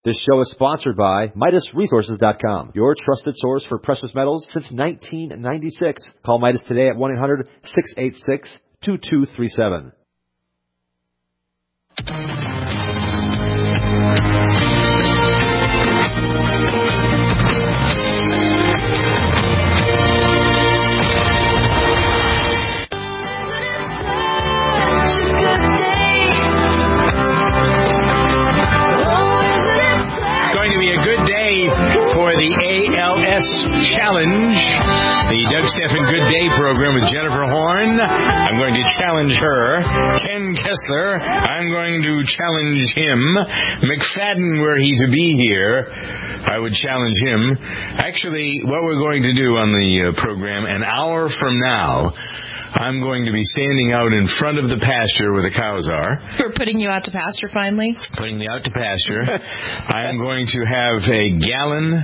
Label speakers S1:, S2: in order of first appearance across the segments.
S1: This show is sponsored by MidasResources.com, your trusted source for precious metals since 1996. Call Midas today at 1-800-686-2237.
S2: Challenge, the Doug Stephan Good Day program with Jennifer Horn. I'm going to challenge her. Ken Kessler, I'm going to challenge him. McFadden, were he to be here, I would challenge him. Actually, what we're going to do on the program, an hour from now, I'm going to be standing out in front of the pasture where the cows are.
S3: We're putting you out to pasture finally?
S2: Putting me out to pasture. I'm going to have a gallon...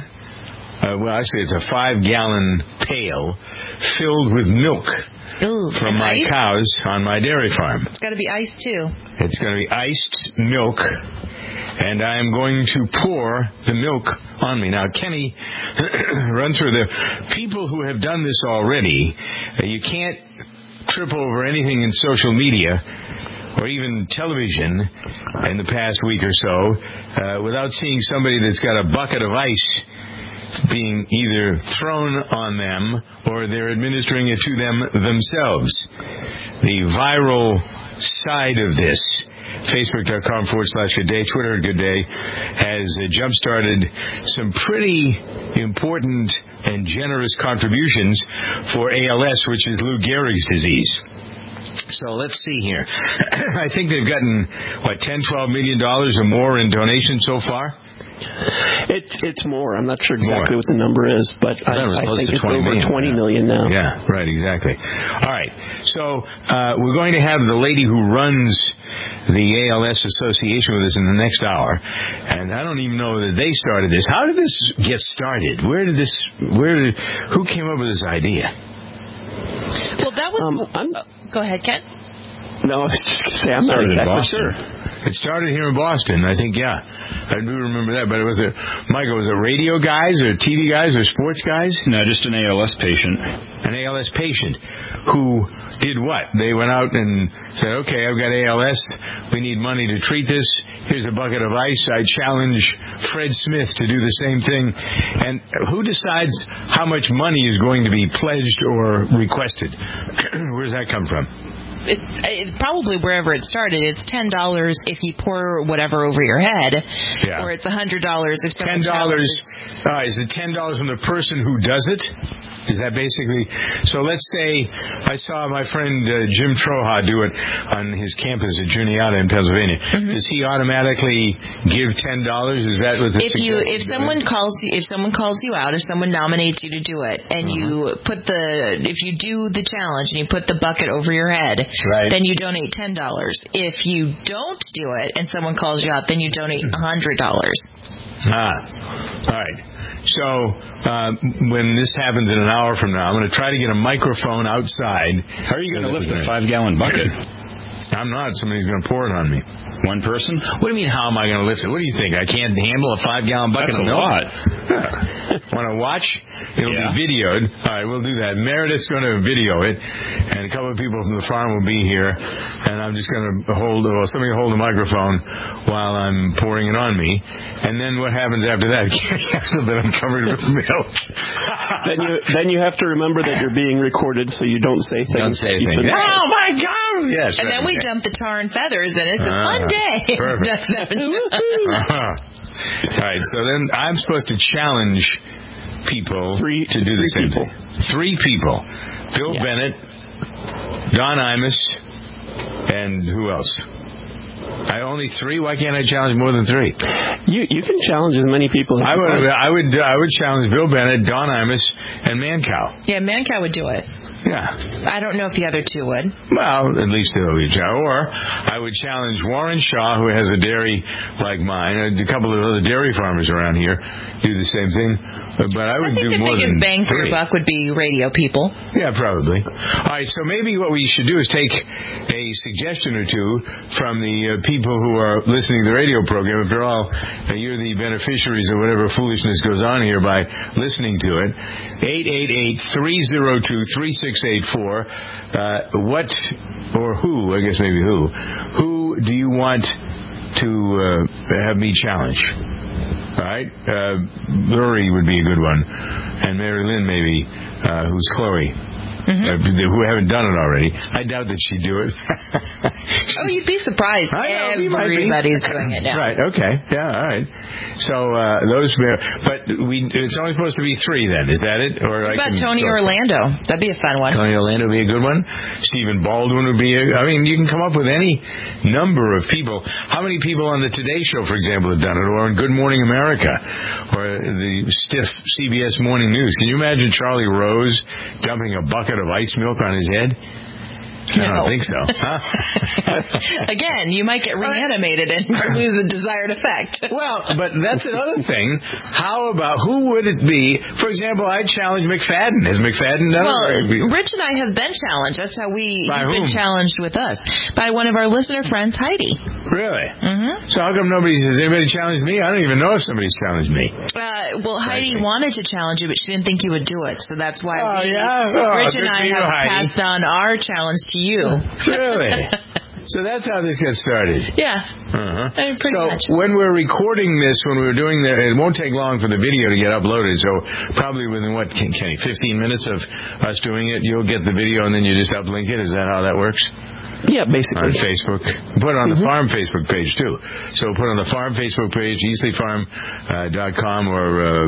S2: it's a 5-gallon pail filled with milk from my cows on my dairy farm.
S3: It's got to be iced, too.
S2: It's going to be iced milk, and I'm going to pour the milk on me. Now, Kenny, run through the people who have done this already. You can't trip over anything in social media or even television in the past week or so without seeing somebody that's got a bucket of ice being either thrown on them or they're administering it to them themselves. The viral side of this, Facebook.com/Good Day, Twitter Good Day, has jump-started some pretty important and generous contributions for ALS, which is Lou Gehrig's disease. So let's see here. I think they've gotten, $10-12 million or more in donations so far?
S4: It's more. I'm not sure exactly what the number is, but I think it's over 20 million now.
S2: Yeah, right, exactly. All right. So we're going to have the lady who runs the ALS Association with us in the next hour. And I don't even know that they started this. How did this get started? Who came up with this idea?
S3: Well, that was... go ahead, Ken.
S4: No, I was just going to say, I'm not exactly sure.
S2: It started here in Boston, I think, yeah. I do remember that, but was it radio guys or TV guys or sports guys?
S5: No, just an ALS patient.
S2: An ALS patient who did what? They went out and said, okay, I've got ALS. We need money to treat this. Here's a bucket of ice. I challenge Fred Smith to do the same thing. And who decides how much money is going to be pledged or requested? Where does that come from?
S3: It's probably wherever it started. It's $10 if you pour whatever over your head, or it's $100 if someone
S2: $10. Is it $10 from the person who does it? Is that basically? So let's say I saw my friend Jim Troha do it on his campus at Juniata in Pennsylvania. Mm-hmm. Does he automatically give $10? Is that what?
S3: If someone calls you out, if someone nominates you to do it, and you put if you do the challenge and you put the bucket over your head, then you donate $10. If you don't do it and someone calls you out, then you donate $100.
S2: All right. So when this happens in an hour from now, I'm going to try to get a microphone outside.
S5: How are you going to lift a 5-gallon bucket?
S2: I'm not. Somebody's going to pour it on me.
S5: One person?
S2: What do you mean, how am I going to lift it? What do you think? I can't handle a 5-gallon bucket of milk?
S5: That's a lot.
S2: Want to watch? It'll be videoed. All right, we'll do that. Meredith's going to video it, and a couple of people from the farm will be here, and I'm just going to somebody will hold the microphone while I'm pouring it on me, and then what happens after that? That I'm covered with milk.
S4: Then you have to remember that you're being recorded, so you don't say things.
S2: Oh my God! Yes.
S3: And then we dump the tar and feathers, and it's a fun day.
S2: Perfect. All right, so then I'm supposed to challenge people to do the same thing. 3 people. Bill Bennett, Don Imus, and who else? Only 3? Why can't I challenge more than 3?
S4: You can challenge as many people as
S2: I would challenge Bill Bennett, Don Imus, and Mancow.
S3: Yeah, Mancow would do it.
S2: Yeah.
S3: I don't know if the other two would.
S2: Well, at least they'll each. Or I would challenge Warren Shaw, who has a dairy like mine. A couple of other dairy farmers around here do the same thing. But I would do more than
S3: the biggest bang for your
S2: 3.
S3: buck would be radio people.
S2: Yeah, probably. All right, so maybe what we should do is take a suggestion or two from the people who are listening to the radio program. After all, you're the beneficiaries of whatever foolishness goes on here by listening to it. 888-302-3684. What or who, I guess maybe who do you want to have me challenge? All right? Lurie would be a good one. And Mary Lynn maybe, who's Chloe. Who haven't done it already. I doubt that she'd do it.
S3: Oh, you'd be surprised. Everybody's doing it now.
S2: Right, okay. Yeah, all right. So, but it's only supposed to be 3 then, is that it? Or
S3: what about Tony Orlando? That'd be a fun one.
S2: Tony Orlando would be a good one. Stephen Baldwin would be you can come up with any number of people. How many people on the Today Show, for example, have done it? Or on Good Morning America? Or the stiff CBS Morning News? Can you imagine Charlie Rose dumping a bucket of ice milk on his head?
S3: No.
S2: I don't think so. Huh?
S3: Again, you might get reanimated and lose the desired effect.
S2: Well, but that's another thing. How about, who would it be? For example, I'd challenge McFadden. Has McFadden done it?
S3: Well, Rich and I have been challenged. That's how we've
S2: been
S3: challenged with us. By one of our listener friends, Heidi.
S2: Really? Mm-hmm. So how come has anybody challenged me? I don't even know if somebody's challenged me.
S3: Well, Heidi wanted to challenge you, but she didn't think you would do it. So that's why Rich and I have passed on our challenge to you.
S2: Really? So that's how this gets started.
S3: Yeah. Pretty much.
S2: When we're recording this, when we're doing it won't take long for the video to get uploaded. So probably within, Kenny, 15 minutes of us doing it, you'll get the video and then you just uplink it. Is that how that works?
S4: Yeah, basically.
S2: On Facebook. Put it on the farm Facebook page, too. So put on the farm Facebook page, EasleyFarm.com or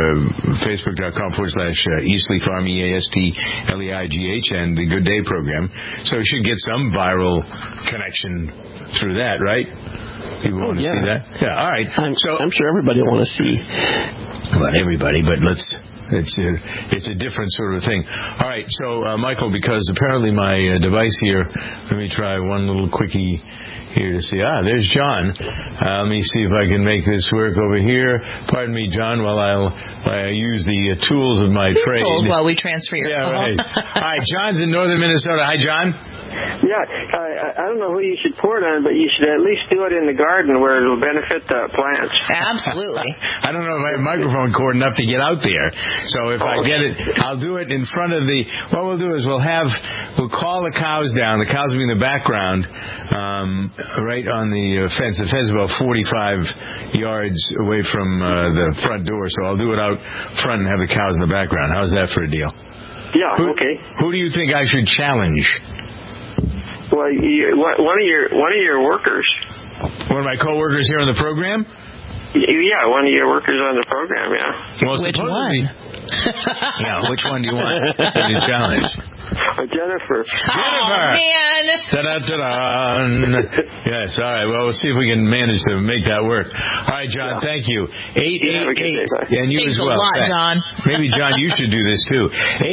S2: Facebook.com/EasleyFarm, EASTLEIGH, and the Good Day program. So you should get some viral connection through that, right? People want to see that? Yeah, all right.
S4: I'm sure everybody will want to see.
S2: Well, everybody, but it's a different sort of thing. All right, so, Michael, because apparently my device here, let me try one little quickie here to see. There's John. Let me see if I can make this work over here. Pardon me, John, while I use the tools of my trade.
S3: While we transfer your call.
S2: Right. All right, John's in northern Minnesota. Hi, John.
S6: Yeah, I don't know who you should pour it on, but you should at least do it in the garden where it'll benefit the plants.
S3: Absolutely.
S2: I don't know if I have a microphone cord enough to get out there. So if I get it, I'll do it in front of what we'll do is we'll call the cows down. The cows will be in the background, right on the fence. The fence is about 45 yards away from the front door. So I'll do it out front and have the cows in the background. How's that for a deal?
S6: Yeah, okay.
S2: Who do you think I should challenge?
S6: Well, one of your workers.
S2: One of my coworkers here on the program?
S6: Yeah, one of your workers on the program, yeah.
S2: Well,
S3: which one?
S2: Yeah, which one do you want to challenge?
S6: Jennifer.
S3: Oh, man.
S2: Ta-da-ta-da. Yes, all right. Well, we'll see if we can manage to make that work. All right, John, thank you. 888. And you
S3: Thanks
S2: as well.
S3: a lot, John.
S2: Maybe, John, you should do this, too.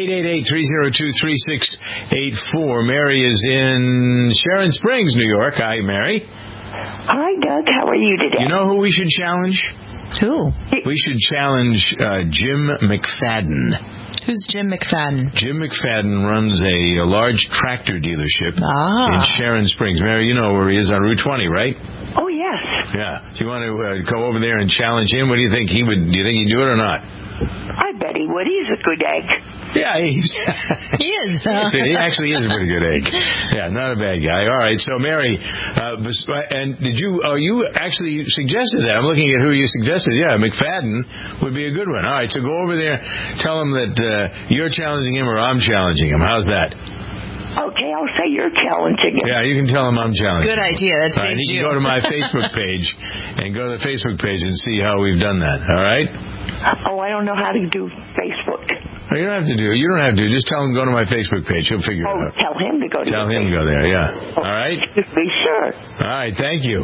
S2: 888-302-3684. Mary is in Sharon Springs, New York. Hi, Mary.
S7: Hi, Doug. How are you today?
S2: You know who we should challenge?
S3: Who?
S2: We should challenge Jim McFadden.
S3: Who's Jim McFadden?
S2: Jim McFadden runs a large tractor dealership in Sharon Springs. Mary, you know where he is on Route 20, right?
S7: Oh, yes.
S2: Yeah. Do you want to go over there and challenge him? What do you think? Do you think he'd do it or not?
S7: I bet he would. He's a good egg.
S2: Yeah,
S3: he is.
S2: He actually is a pretty good egg. Yeah, not a bad guy. All right. So, Mary, and you actually suggested that. I'm looking at who you suggested. Yeah, McFadden would be a good one. All right. So go over there. Tell him that you're challenging him or I'm challenging him. How's that?
S7: Okay, I'll say you're challenging him.
S2: Yeah, you can tell him I'm challenging him.
S3: Good idea. That saves
S2: you. Go to my Facebook page and go to the Facebook page and see how we've done that. All right?
S7: Oh, I don't know how to do Facebook.
S2: You don't have to do it. You don't have to. Just tell him to go to my Facebook page. He'll figure it out.
S7: Tell him to go to
S2: Tell him to go there, yeah.
S7: Oh,
S2: all right?
S7: Be sure.
S2: All right, thank you.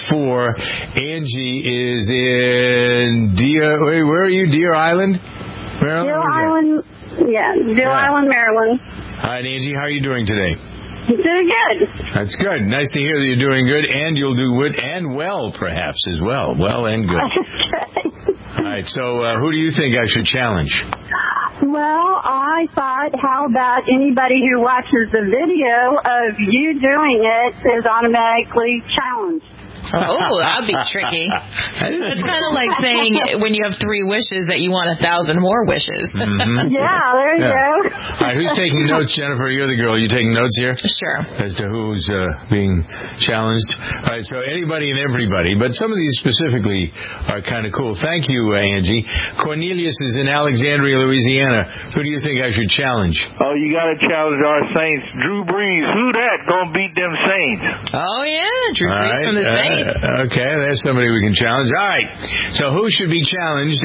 S2: 888-302-3684. Angie is in where are you, Deer Island? Maryland?
S8: Dill Island, Island, Maryland.
S2: Hi, Angie. How are you doing today?
S8: Doing good.
S2: That's good. Nice to hear that you're doing good, and you'll do good and well, perhaps, as well. Well and good. All right, so who do you think I should challenge?
S8: Well, I thought, how about anybody who watches the video of you doing it is automatically challenged?
S3: Oh, that'd be tricky. It's kind of like saying when you have 3 wishes that you want 1,000 more wishes.
S2: Mm-hmm.
S8: Yeah, there you go.
S2: All right, who's taking notes, Jennifer? You're the girl. Are you taking notes here?
S3: Sure.
S2: As to who's being challenged. All right, so anybody and everybody, but some of these specifically are kind of cool. Thank you, Angie. Cornelius is in Alexandria, Louisiana. Who do you think I should challenge?
S9: Oh, you got to challenge our Saints. Drew Brees. Who that gonna beat them Saints?
S3: Oh, yeah, Drew Brees from the Saints.
S2: Okay, there's somebody we can challenge. All right, so who should be challenged?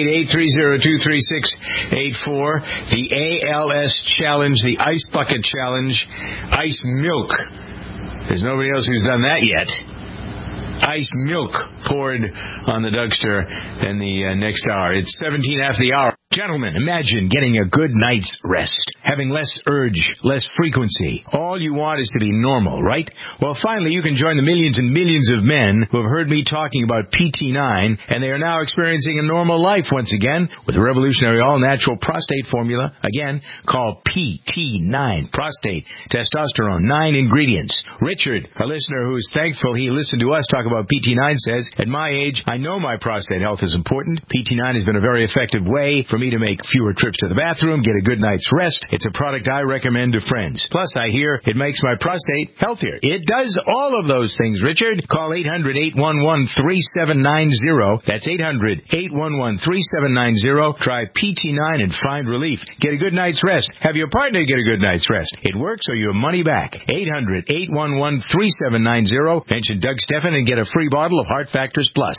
S2: 888-302-3684. The ALS Challenge, the Ice Bucket Challenge, Ice Milk. There's nobody else who's done that yet. Ice milk poured on the Dougster in the next hour. It's 17 after the hour. Gentlemen, imagine getting a good night's rest, having less urge, less frequency. All you want is to be normal, right? Well, finally, you can join the millions and millions of men who have heard me talking about PT9, and they are now experiencing a normal life once again with a revolutionary all-natural prostate formula. Again, called PT9. Prostate, testosterone, 9 ingredients. Richard, a listener who is thankful he listened to us talk about PT9, says, at my age, I know my prostate health is important. PT9 has been a very effective way for me to make fewer trips to the bathroom, get a good night's rest. It's a product I recommend to friends. Plus, I hear it makes my prostate healthier. It does all of those things, Richard. Call 800-811-3790. That's 800-811-3790. Try PT9 and find relief. Get a good night's rest. Have your partner get a good night's rest. It works or your money back. 800-811-3790. Mention Doug Stephan and get a free bottle of Heart Factors Plus.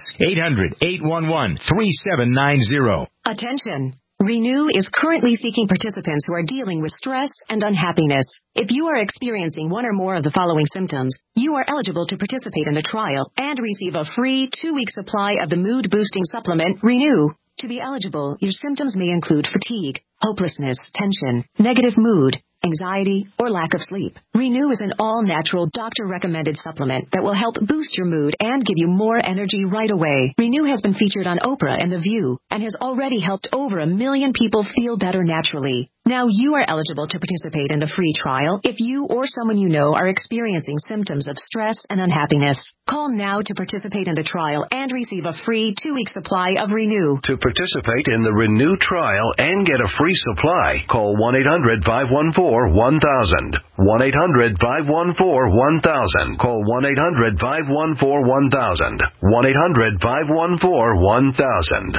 S2: 800-811-3790.
S10: Attention. Renew is currently seeking participants who are dealing with stress and unhappiness. If you are experiencing one or more of the following symptoms, you are eligible to participate in the trial and receive a free 2-week supply of the mood-boosting supplement, Renew. To be eligible, your symptoms may include fatigue, hopelessness, tension, negative mood, anxiety, or lack of sleep. Renew is an all-natural, doctor-recommended supplement that will help boost your mood and give you more energy right away. Renew has been featured on Oprah and The View and has already helped over 1 million people feel better naturally. Now you are eligible to participate in the free trial if you or someone you know are experiencing symptoms of stress and unhappiness. Call now to participate in the trial and receive a free 2-week supply of Renew.
S11: To participate in the Renew trial and get a free supply, call 1-800-514-1000. 1-800-514-1000. Call 1-800-514-1000. 1-800-514-1000.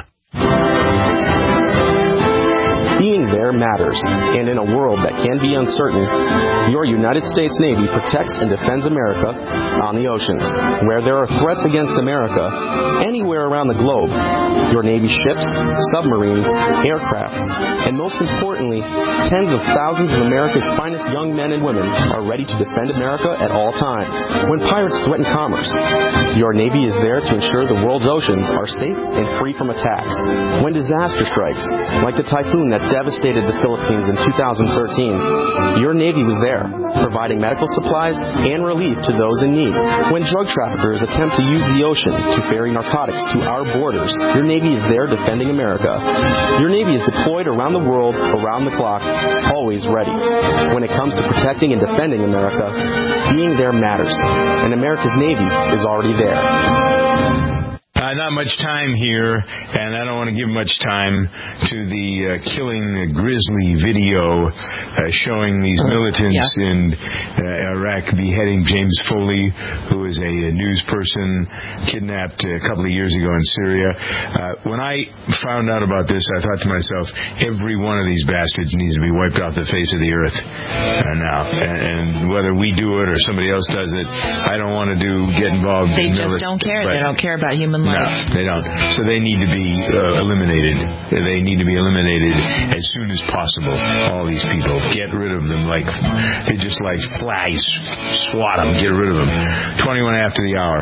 S12: Being there matters, and in a world that can be uncertain, your United States Navy protects and defends America on the oceans. Where there are threats against America, anywhere around the globe, your Navy ships, submarines, aircraft, and most importantly, tens of thousands of America's finest young men and women are ready to defend America at all times. When pirates threaten commerce, your Navy is there to ensure the world's oceans are safe and free from attacks. When disaster strikes, like the typhoon that devastated the Philippines in 2013, your Navy was there, providing medical supplies and relief to those in need. When drug traffickers attempt to use the ocean to ferry narcotics to our borders, your Navy is there defending America. Your Navy is deployed around the world, around the clock, always ready. When it comes to protecting and defending America, being there matters, and America's Navy is already there.
S2: Not much time here, and I don't want to give much time to the killing grizzly video showing these militants in Iraq beheading James Foley, who is a news person kidnapped a couple of years ago in Syria. When I found out about this, I thought to myself, every one of these bastards needs to be wiped off the face of the earth now. And whether we do it or somebody else does it, I don't want to get involved.
S3: They just don't care. They don't care about human life.
S2: No, they don't. So they need to be eliminated. They need to be eliminated as soon as possible. All these people. Get rid of them they're just like flies. Swat them. Get rid of them. 21 after the hour.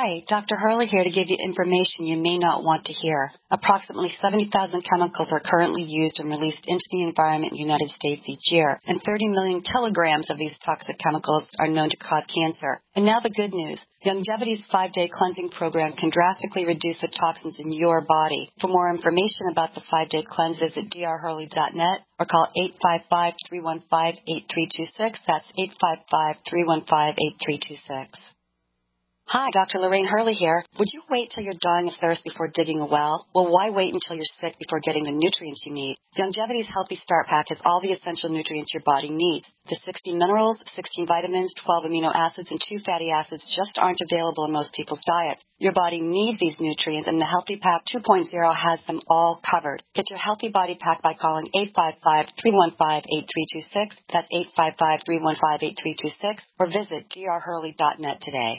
S13: Hi, Dr. Hurley here to give you information you may not want to hear. Approximately 70,000 chemicals are currently used and released into the environment in the United States each year, and 30 million kilograms of these toxic chemicals are known to cause cancer. And now the good news. Longevity's 5-day cleansing program can drastically reduce the toxins in your body. For more information about the 5-day cleanse, visit drhurley.net or call 855-315-8326. That's 855-315-8326. Hi, Dr. Lorraine Hurley here. Would you wait till you're dying of thirst before digging a well? Well, why wait until you're sick before getting the nutrients you need? Longevity's Healthy Start Pack has all the essential nutrients your body needs. The 60 minerals, 16 vitamins, 12 amino acids, and 2 fatty acids just aren't available in most people's diets. Your body needs these nutrients, and the Healthy Pack 2.0 has them all covered. Get your Healthy Body Pack by calling 855-315-8326. That's 855-315-8326. Or visit drhurley.net today.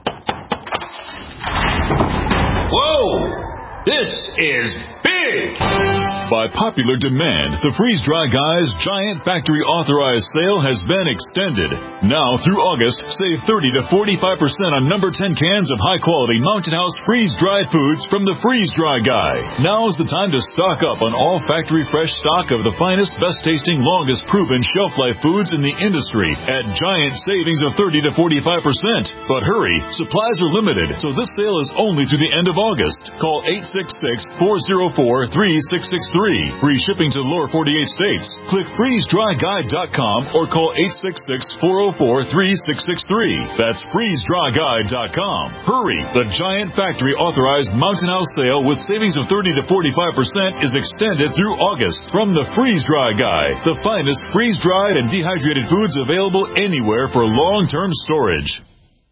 S14: Whoa! This is big!
S15: By popular demand, the Freeze-Dry Guy's giant factory-authorized sale has been extended. Now through August, save 30 to 45% on number 10 cans of high-quality Mountain House freeze-dried foods from the Freeze-Dry Guy. Now's the time to stock up on all factory-fresh stock of the finest, best-tasting, longest-proven shelf-life foods in the industry at giant savings of 30 to 45%. But hurry, supplies are limited, so this sale is only through the end of August. Call 866-404-3663. Free shipping to lower 48 states. Click freezedryguide.com or call 866-404-3663. That's freezedryguide.com. Hurry! The giant factory authorized Mountain House sale with savings of 30 to 45% is extended through August from the Freeze-Dry Guy. The finest freeze-dried and dehydrated foods available anywhere for long-term storage.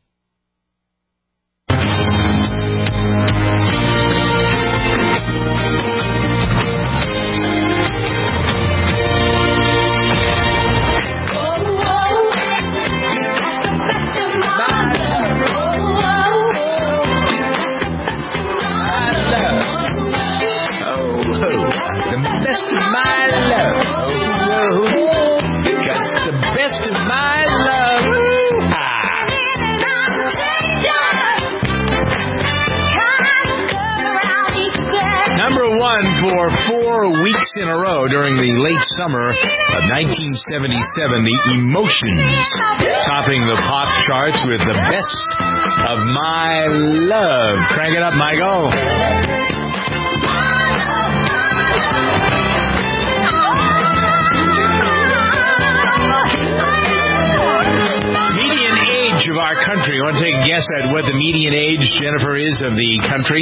S2: For 4 weeks in a row during the late summer of 1977, the Emotions topping the pop charts with the best of my love. Crank it up, Michael. Median age of our country. You want to take a guess at what the median age, Jennifer, is of the country?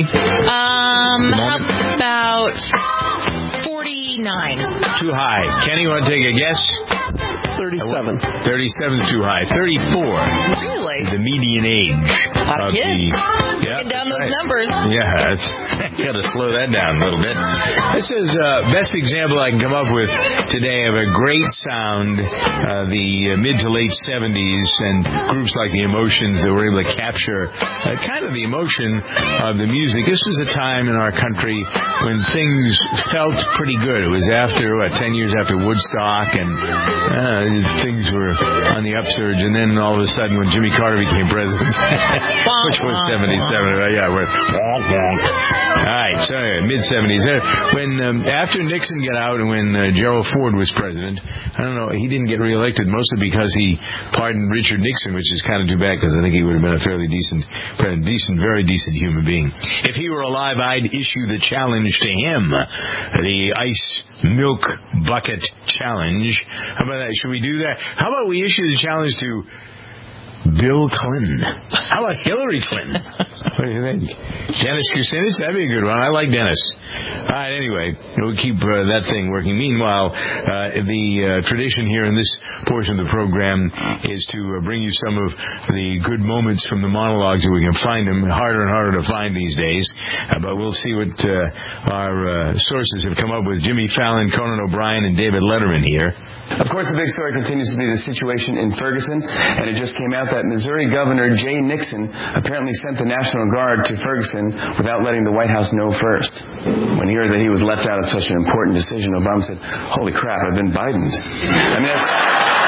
S3: About 49.
S2: Too high. Kenny, you want to take a guess?
S4: 37.
S2: 37 is too high. 34.
S3: Really?
S2: The median age.
S3: Hot kid.
S2: Get
S3: down those numbers.
S2: Yeah, it's got to slow that down a little bit. This is best example I can come up with today of a great sound, the mid to late 70s, and groups like the Emotions that were able to capture kind of the emotion of the music. This was a time in our country when things felt pretty good. It was after, 10 years after Woodstock, and things were on the upsurge, and then all of a sudden when Jimmy Carter became president, which was 77, yeah, we're wonk, wonk. All right, so mid-70s. When after Nixon got out and when Gerald Ford was president, I don't know, he didn't get reelected mostly because he pardoned Richard Nixon, which is kind of too bad because I think he would have been a fairly decent, very decent human being. If he were alive, I'd issue the challenge to him, the ice milk bucket challenge. How about that? Should we do that? How about we issue the challenge to Bill Clinton? How about Hillary Clinton? What do you think? Dennis Kucinich? That'd be a good one. I like Dennis. All right, anyway, we'll keep that thing working. Meanwhile, the tradition here in this portion of the program is to bring you some of the good moments from the monologues if we can find them. Harder and harder to find these days. But we'll see what our sources have come up with. Jimmy Fallon, Conan O'Brien, and David Letterman here.
S16: Of course, the big story continues to be the situation in Ferguson, and it just came out that Missouri Governor Jay Nixon apparently sent the National Guard to Ferguson without letting the White House know first. When he heard that he was left out of such an important decision, Obama said, "Holy crap, I've been Bidened." I mean,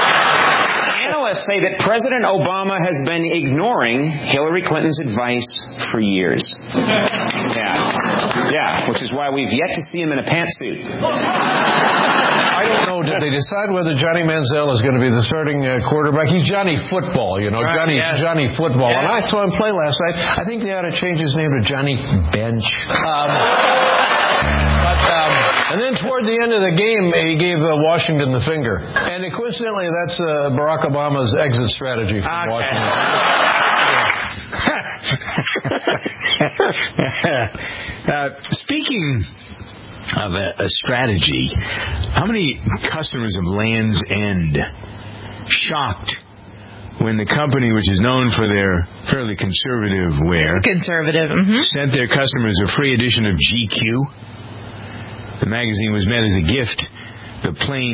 S17: Analysts say that President Obama has been ignoring Hillary Clinton's advice for years. Yeah, which is why we've yet to see him in a pantsuit.
S18: I don't know. Did they decide whether Johnny Manziel is going to be the starting quarterback? He's Johnny Football, you know, right, Johnny Football. Yeah. And I saw him play last night. I think they ought to change his name to Johnny Bench. And then toward the end of the game, he gave Washington the finger. And coincidentally, that's Barack Obama's exit strategy from Washington.
S2: Speaking of a strategy, how many customers of Land's End shocked when the company, which is known for their fairly conservative wear, sent their customers a free edition of GQ? The magazine was meant as a gift. The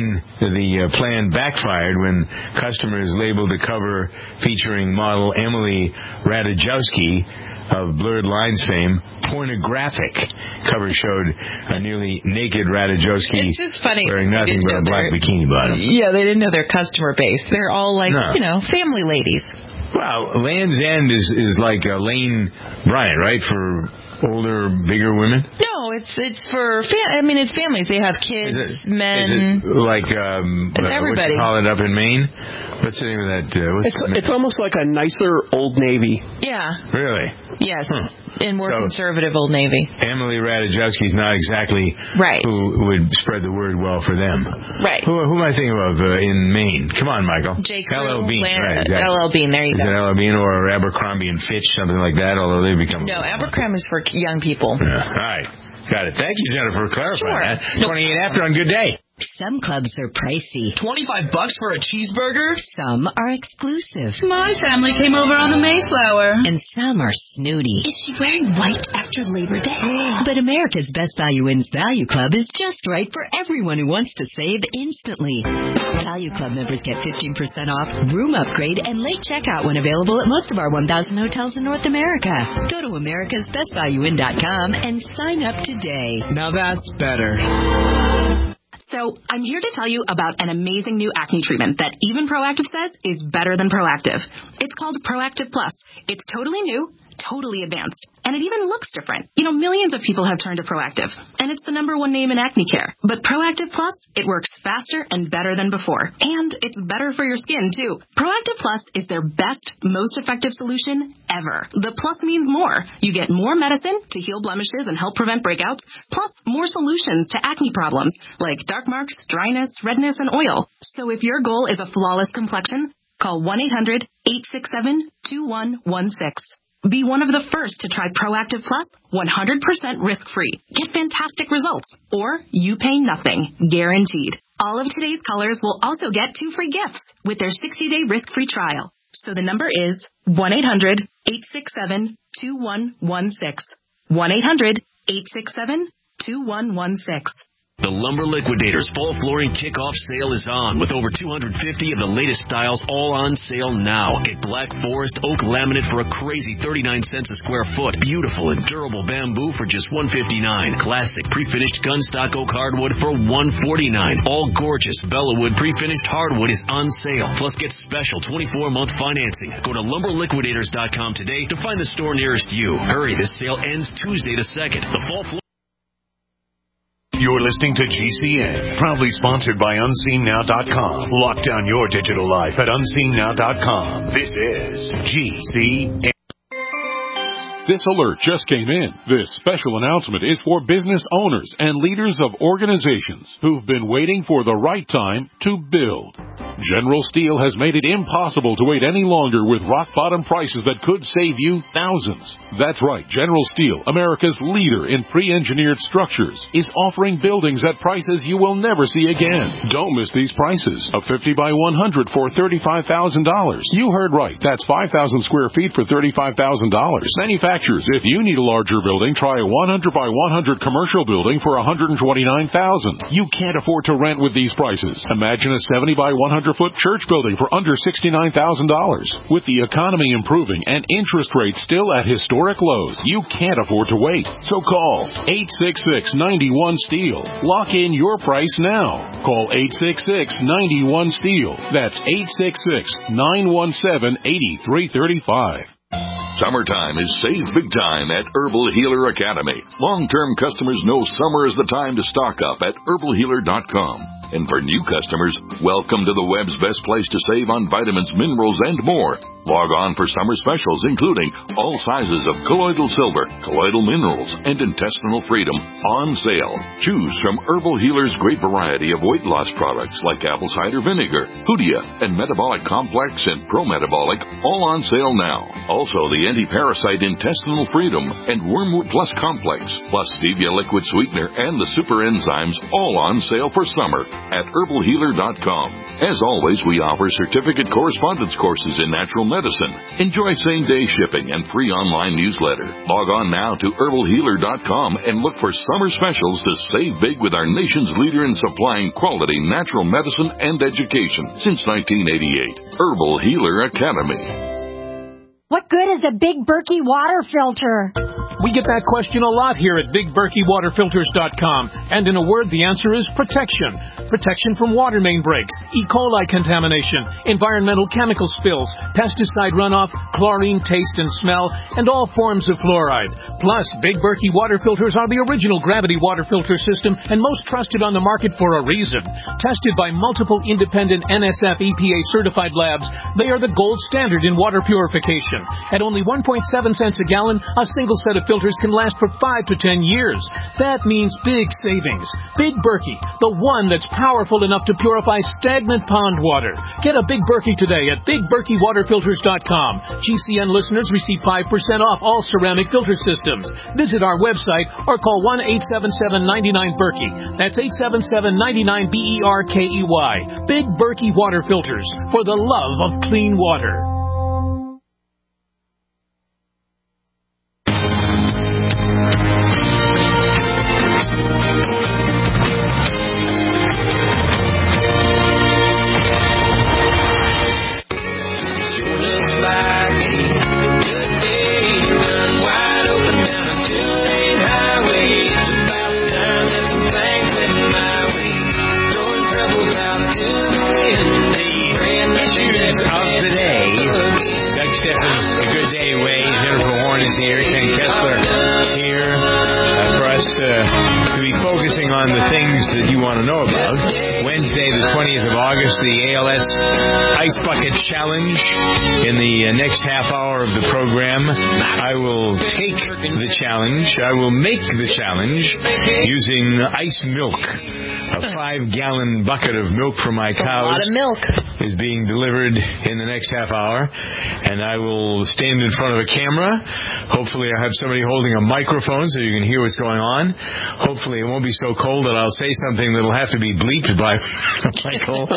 S2: plan backfired when customers labeled the cover featuring model Emily Ratajkowski of Blurred Lines fame pornographic. Cover showed a nearly naked Ratajkowski wearing nothing but a black bikini bottom.
S3: Yeah, they didn't know their customer base. They're all like, family ladies.
S2: Well, Land's End is like Lane Bryant, right, for older, bigger women?
S3: No, it's for it's families. They have kids, men.
S2: Is it like
S3: it's everybody.
S2: What do you call it up in Maine? What's the name of that?
S4: It's almost like a nicer Old Navy.
S3: Yeah.
S2: Really?
S3: Yes. And more conservative Old Navy.
S2: Emily Ratajkowski's not exactly who would spread the word well for them.
S3: Right.
S2: Who am I thinking of in Maine? Come on, Michael.
S3: J.
S2: L.L. Bean. Right, exactly.
S3: L.L. Bean, there you go.
S2: Is it L.L. Bean or Abercrombie and Fitch, something like that, although they become...
S3: No, Abercrombie is for young people.
S2: Yeah. All right. Got it. Thank you, Jennifer, for clarifying that. 28 after on Good Day.
S10: Some clubs are pricey.
S19: $25 for a cheeseburger?
S10: Some are exclusive.
S20: My family came over on the Mayflower.
S10: And some are snooty.
S20: Is she wearing white after Labor Day?
S10: But America's Best Value Inns Value Club is just right for everyone who wants to save instantly. Value Club members get 15% off, room upgrade, and late checkout when available at most of our 1,000 hotels in North America. Go to americasbestvalueinn.com and sign up today.
S19: Now that's better.
S21: So I'm here to tell you about an amazing new acne treatment that even Proactive says is better than Proactive. It's called Proactive Plus. It's totally new, totally advanced, and it even looks different. You know, millions of people have turned to Proactive, and it's the #1 name in acne care. But Proactive Plus, it works faster and better than before. And it's better for your skin, too. Proactive Plus is their best, most effective solution ever. The plus means more. You get more medicine to heal blemishes and help prevent breakouts, plus more solutions to acne problems like dark marks, dryness, redness, and oil. So if your goal is a flawless complexion, call 1-800-867-2116. Be one of the first to try Proactive Plus 100% risk-free. Get fantastic results, or you pay nothing, guaranteed. All of today's callers will also get 2 free gifts with their 60-day risk-free trial. So the number is 1-800-867-2116. 1-800-867-2116.
S22: The Lumber Liquidators Fall Flooring Kickoff Sale is on with over 250 of the latest styles all on sale now. Get Black Forest Oak Laminate for a crazy 39 cents a square foot. Beautiful and durable bamboo for just $159. Classic pre-finished gunstock oak hardwood for $149. All gorgeous Bellawood pre-finished hardwood is on sale. Plus get special 24-month financing. Go to lumberliquidators.com today to find the store nearest you. Hurry, this sale ends Tuesday the 2nd. The Fall Flooring.
S23: You're listening to GCN, proudly sponsored by UnseenNow.com. Lock down your digital life at UnseenNow.com. This is GCN.
S24: This alert just came in. This special announcement is for business owners and leaders of organizations who've been waiting for the right time to build. General Steel has made it impossible to wait any longer with rock-bottom prices that could save you thousands. That's right, General Steel, America's leader in pre-engineered structures, is offering buildings at prices you will never see again. Don't miss these prices. A 50 by 100 for $35,000. You heard right. That's 5,000 square feet for $35,000. Manufacturers, if you need a larger building, try a 100 by 100 commercial building for $129,000. You can't afford to rent with these prices. Imagine a 70 by 100-foot church building for under $69,000. With the economy improving and interest rates still at historic lows, you can't afford to wait. So call 866-91-STEEL. Lock in your price now. Call 866-91-STEEL. That's 866-917-8335.
S1: Summertime is save big time at Herbal Healer Academy. Long-term customers know summer is the time to stock up at herbalhealer.com. And for new customers, welcome to the web's best place to save on vitamins, minerals, and more. Log on for summer specials, including all sizes of colloidal silver, colloidal minerals, and intestinal freedom on sale. Choose from Herbal Healer's great variety of weight loss products like apple cider vinegar, Hoodia, and Metabolic Complex and Pro-Metabolic, all on sale now. Also, the anti-parasite intestinal freedom and Wormwood Plus Complex, plus Stevia liquid sweetener and the super enzymes, all on sale for summer at herbalhealer.com. As always, we offer certificate correspondence courses in natural medicine. Enjoy same-day shipping and free online newsletter. Log on now to herbalhealer.com and look for summer specials to save big with our nation's leader in supplying quality natural medicine and education since 1988. Herbal Healer Academy.
S5: What good is a Big Berkey water filter?
S6: We get that question a lot here at BigBerkeyWaterFilters.com. And in a word, the answer is protection. Protection from water main breaks, E. coli contamination, environmental chemical spills, pesticide runoff, chlorine taste and smell, and all forms of fluoride. Plus, Big Berkey water filters are the original gravity water filter system and most trusted on the market for a reason. Tested by multiple independent NSF EPA certified labs, they are the gold standard in water purification. At only 1.7 cents a gallon, a single set of filters can last for 5 to 10 years. That means big savings. Big Berkey, the one that's powerful enough to purify stagnant pond water. Get a Big Berkey today at BigBerkeyWaterFilters.com. GCN listeners receive 5% off all ceramic filter systems. Visit our website or call 1-877-99-BERKEY. That's 877-99-BERKEY. Big Berkey Water Filters, for the love of clean water.
S2: On the things that you want to know about. Wednesday, the 20th of August, the ALS Ice Bucket Challenge. In the next half hour of the program, I will take the challenge. I will make the challenge using ice milk. A 5-gallon bucket of milk for my cows.
S3: A lot of milk
S2: is being delivered in the next half hour, and I will stand in front of a camera. Hopefully I'll have somebody holding a microphone so you can hear what's going on. Hopefully it won't be so cold that I'll say something that'll have to be bleeped by Michael.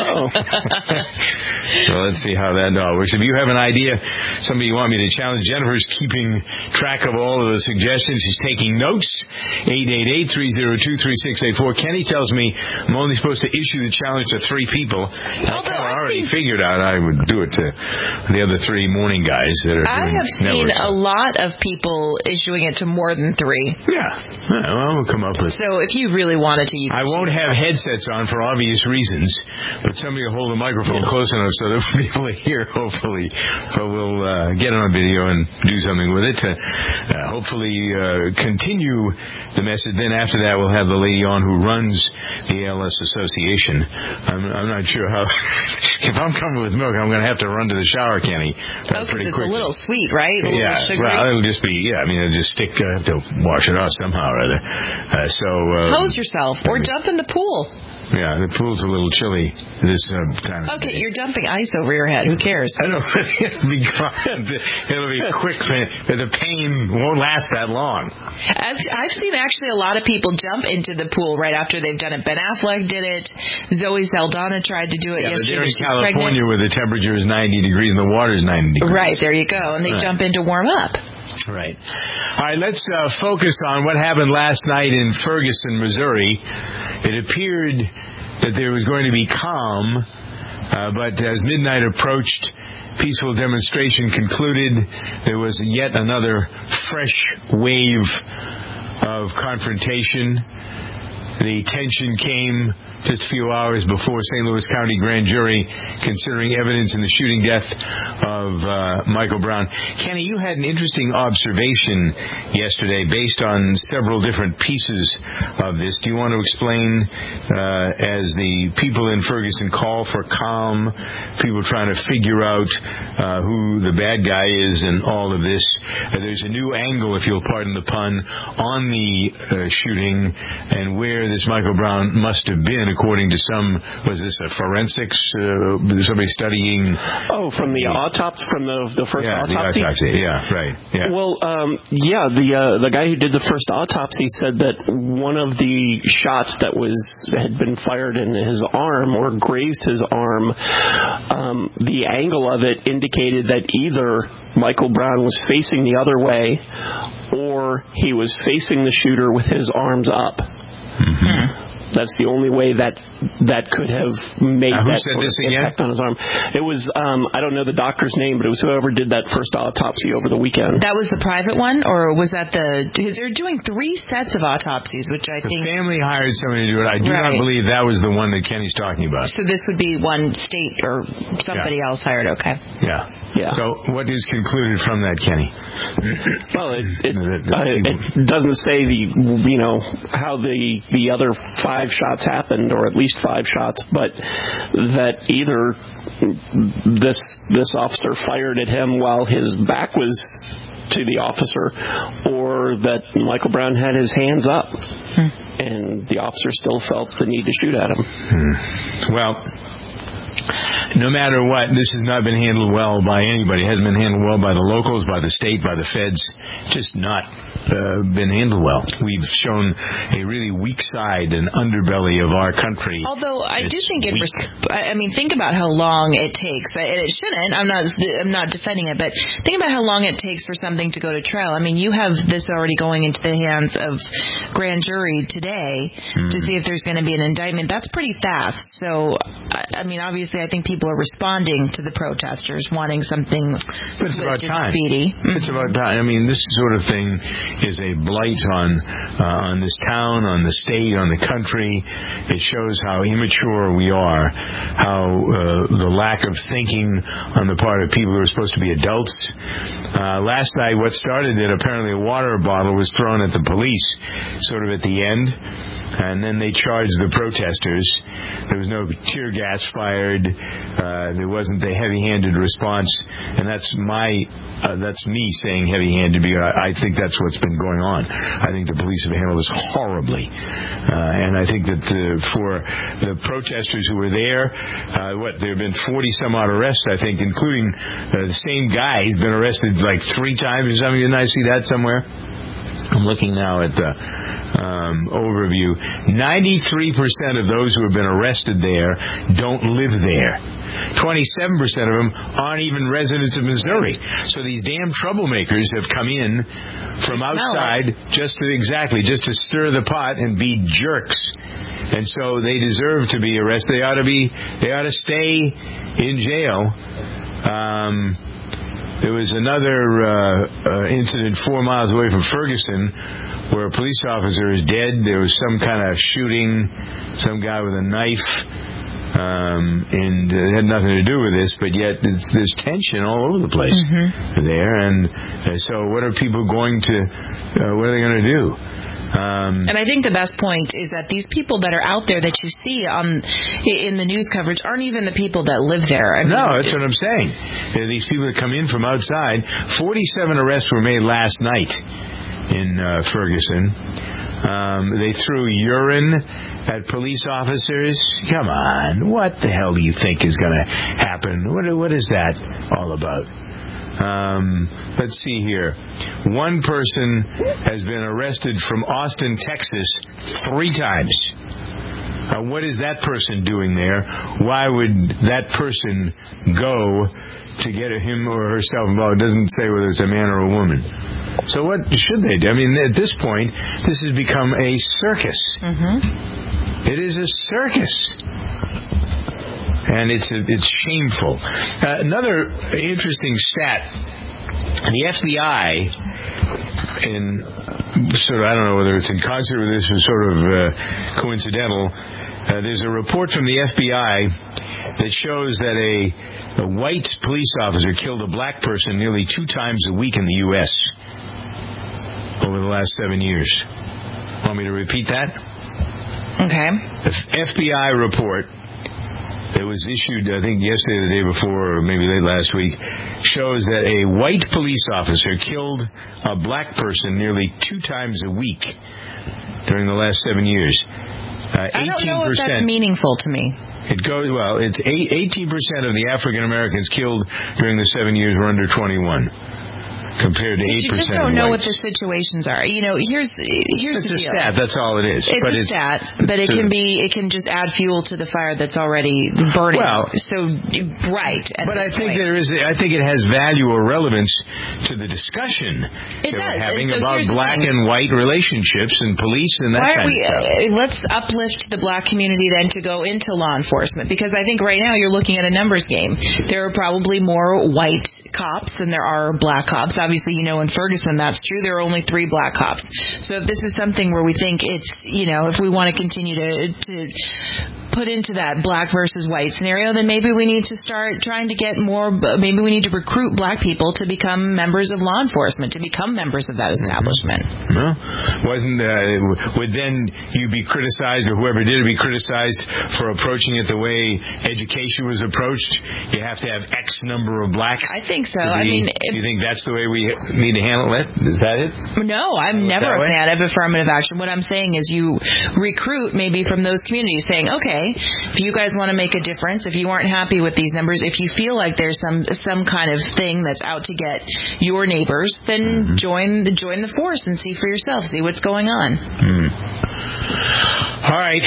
S2: So let's see how that all works. If you have an idea, somebody you want me to challenge, Jennifer's keeping track of all of the suggestions. She's taking notes. 888-302-3684. Kenny tells me I'm only supposed to issue the challenge to 3 people. I already figured out I would do it to the other 3 morning guys that are doing
S3: I have seen a lot of people issuing it to more than 3.
S2: Yeah. Well, we'll come up with...
S3: So if you really wanted to...
S2: I won't have headsets on for obvious reasons, but somebody will hold the microphone close enough so that we'll be able to hear, hopefully. But we'll get it on video and do something with it to hopefully continue the message. Then after that, we'll have the lady on who runs the ALS Association. I'm not sure how... If I'm coming with milk, I'm going to have to run to the shower, Kenny. Pretty quick.
S3: It's a little sweet, right?
S2: Well, it'll just be, it'll just stick, I have to wash it off somehow or other.
S3: Hose yourself or jump in the pool.
S2: Yeah, the pool's a little chilly this time of day.
S3: You're dumping ice over your head. Who cares?
S2: I don't it'll be quick. The pain won't last that long.
S3: I've seen actually a lot of people jump into the pool right after they've done it. Ben Affleck did it. Zoe Saldana tried to do it yesterday.
S2: They're in California where the temperature is 90 degrees and the water is 90 degrees.
S3: Right, there you go. And they jump in to warm up.
S2: Right. All right, let's focus on what happened last night in Ferguson, Missouri. It appeared that there was going to be calm, but as midnight approached, peaceful demonstration concluded. There was yet another fresh wave of confrontation. The tension came just a few hours before St. Louis County Grand Jury considering evidence in the shooting death of Michael Brown. Kenny, you had an interesting observation yesterday based on several different pieces of this. Do you want to explain, as the people in Ferguson call for calm, people trying to figure out who the bad guy is and all of this, there's a new angle, if you'll pardon the pun, on the shooting and where this Michael Brown must have been, according to some, was this a forensics, somebody studying?
S4: Oh, from the autopsy, from the first autopsy?
S2: The autopsy, yeah, right. Yeah.
S4: Well, the guy who did the first autopsy said that one of the shots that had been fired in his arm or grazed his arm, the angle of it indicated that either Michael Brown was facing the other way or he was facing the shooter with his arms up. Mm-hmm. That's the only way that could have made that sort of impact on his arm. It was, I don't know the doctor's name, but it was whoever did that first autopsy over the weekend.
S3: That was the private one, or was that they're doing 3 sets of autopsies, which I think...
S2: The family hired somebody to do it. I do not believe that was the one that Kenny's talking about.
S3: So this would be one state or somebody else hired, okay.
S2: Yeah. So what is concluded from that, Kenny?
S4: Well, it doesn't say how the other 5 shots happened, or at least 5 shots, but that either this officer fired at him while his back was to the officer, or that Michael Brown had his hands up, and the officer still felt the need to shoot at him.
S2: Well, no matter what, this has not been handled well by anybody. It hasn't been handled well by the locals, by the state, by the feds. Just not been handled well. We've shown a really weak side and underbelly of our country.
S3: Although I do think think about how long it takes. It shouldn't. I'm not defending it, but think about how long it takes for something to go to trial. I mean, you have this already going into the hands of grand jury today to see if there's going to be an indictment. That's pretty fast. So, I mean, obviously, I think people are responding to the protesters, wanting something
S2: swift and
S3: speedy.
S2: It's about time. I mean, this sort of thing is a blight on this town, on the state, on the country. It shows how immature we are, how the lack of thinking on the part of people who are supposed to be adults. Last night, what started it, apparently a water bottle was thrown at the police, sort of at the end. And then they charged the protesters. There was no tear gas fired. There wasn't the heavy-handed response. And that's me saying heavy-handed because I think that's what's been going on. I think the police have handled this horribly. And I think that for the protesters who were there, there have been 40-some-odd arrests, I think, including the same guy. He's been arrested like 3 times or something. Didn't I see that somewhere? I'm looking now at the overview. 93% of those who have been arrested there don't live there. 27% of them aren't even residents of Missouri. So these damn troublemakers have come in from outside just to stir the pot and be jerks. And so they deserve to be arrested. They ought to stay in jail. There was another incident 4 miles away from Ferguson where a police officer is dead. There was some kind of shooting, some guy with a knife, and it had nothing to do with this, but yet there's tension all over the place there. And so what are people going to do?
S3: And I think the best point is that these people that are out there that you see in the news coverage aren't even the people that live there.
S2: No, that's what I'm saying. These people that come in from outside. 47 arrests were made last night in Ferguson. They threw urine at police officers. Come on. What the hell do you think is going to happen? What is that all about? Let's see here. One person has been arrested from Austin, Texas 3 times. What is that person doing there? Why would that person go to get him or herself involved? It doesn't say whether it's a man or a woman. So what should they do? I mean, at this point, this has become a circus. It is a circus. And it's shameful. Another interesting stat: the FBI in sort of, I don't know whether it's in concert with this or sort of coincidental, there's a report from the FBI that shows that a white police officer killed a black person nearly 2 times a week in the U.S. over the last 7 years. Want me to repeat that?
S3: Okay.
S2: The FBI report that was issued, I think, yesterday or the day before, or maybe late last week, shows that a white police officer killed a black person nearly 2 times a week during the last 7 years. 18%.
S3: I don't know if that's meaningful to me.
S2: It goes, well, it's 18% of the African Americans killed during the 7 years were under 21. Compared to 8%.
S3: You just don't know what the situations are. You know, here's the deal.
S2: It's a stat. That's all it is.
S3: It's a stat, but it can just add fuel to the fire that's already burning.
S2: Well,
S3: right.
S2: But I think I think it has value or relevance to the discussion
S3: we're
S2: having about black and white relationships and police and that kind of stuff.
S3: Let's uplift the black community then to go into law enforcement, because I think right now you're looking at a numbers game. There are probably more white cops than there are black cops. Obviously, you know, in Ferguson that's true. There are only 3 black cops. So if this is something where we think it's, you know, if we want to continue to put into that black versus white scenario, then maybe we need to start trying to get more, maybe we need to recruit black people to become members of law enforcement, to become members of that establishment.
S2: Well, would then you be criticized, or whoever did it be criticized for approaching it the way education was approached? You have to have X number of blacks.
S3: I think so. I mean,
S2: do you think that's the way we need to handle it? Is that it?
S3: No, I'm never a fan of affirmative action. What I'm saying is you recruit maybe from those communities, saying, okay, if you guys want to make a difference, if you aren't happy with these numbers, if you feel like there's some kind of thing that's out to get your neighbors, then join the force and see for yourself, see what's going on.
S2: All right.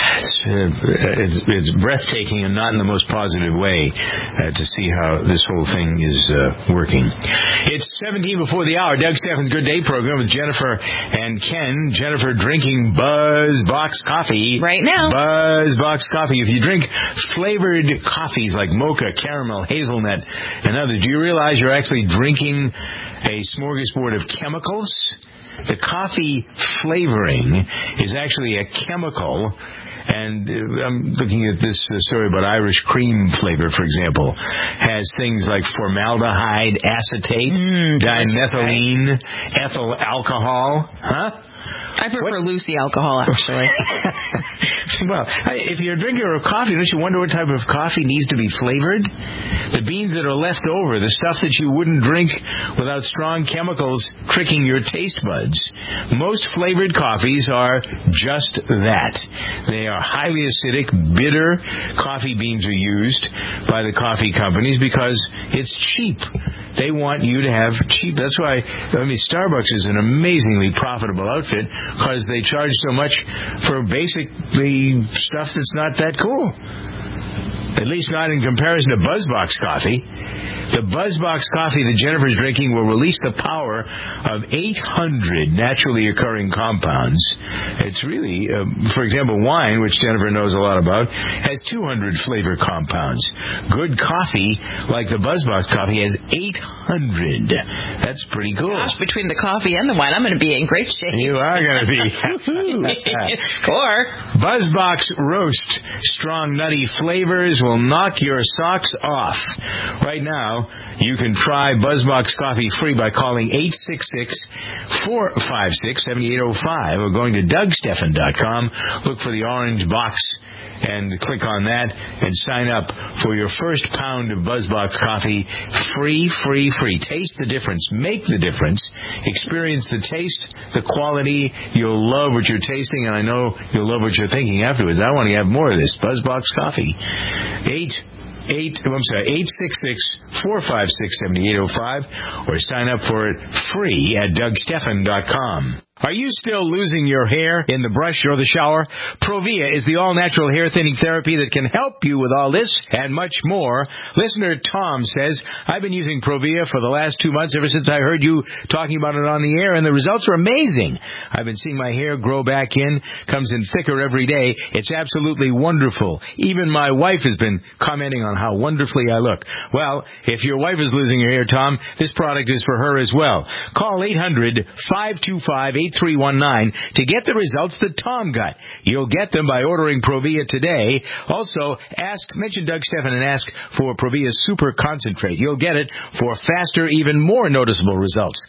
S2: It's breathtaking and not in the most positive way to see how this whole thing is working. It's 17 before the hour. Doug Steffen's Good Day program with Jennifer and Ken. Jennifer drinking BuzzBox coffee.
S3: Right now.
S2: BuzzBox coffee. If you drink flavored coffees like mocha, caramel, hazelnut, and others, do you realize you're actually drinking a smorgasbord of chemicals? The coffee flavoring is actually a chemical, and I'm looking at this story about Irish cream flavor, for example, has things like formaldehyde, acetate, dimethylene, ethyl alcohol.
S3: I prefer Lucy alcohol, actually.
S2: Well, if you're a drinker of coffee, don't you wonder what type of coffee needs to be flavored? The beans that are left over, the stuff that you wouldn't drink without strong chemicals tricking your taste buds. Most flavored coffees are just that. They are highly acidic, bitter coffee beans are used by the coffee companies because it's cheap. They want you to have cheap. That's why, Starbucks is an amazingly profitable outfit because they charge so much for basically stuff that's not that cool. At least not in comparison to BuzzBox coffee. The BuzzBox coffee that Jennifer's drinking will release the power of 800 naturally occurring compounds. It's really, for example, wine, which Jennifer knows a lot about, has 200 flavor compounds. Good coffee, like the BuzzBox coffee, has 800. That's pretty cool.
S3: Gosh, between the coffee and the wine, I'm going to be in great shape.
S2: You are going to be.
S3: Score.
S2: BuzzBox Roast. Strong, nutty flavors will knock your socks off. Right now, you can try BuzzBox coffee free by calling 866-456-7805 or going to DougSteffen.com. Look for the orange box and click on that and sign up for your first pound of BuzzBox coffee free. Taste the difference. Make the difference. Experience the taste, the quality. You'll love what you're tasting, and I know you'll love what you're thinking afterwards. I want to have more of this BuzzBox coffee. 866-456-7805 or sign up for it free at DougSteffen.com. Are you still losing your hair in the brush or the shower? Provia is the all-natural hair thinning therapy that can help you with all this and much more. Listener Tom says, I've been using Provia for the last 2 months ever since I heard you talking about it on the air, and the results are amazing. I've been seeing my hair grow back in, comes in thicker every day. It's absolutely wonderful. Even my wife has been commenting on how wonderfully I look. Well, if your wife is losing her hair, Tom, this product is for her as well. Call 800-525-8319 to get the results that Tom got. You'll get them by ordering Provia today. Also, mention Doug Stephan and ask for Provia Super Concentrate. You'll get it for faster, even more noticeable results.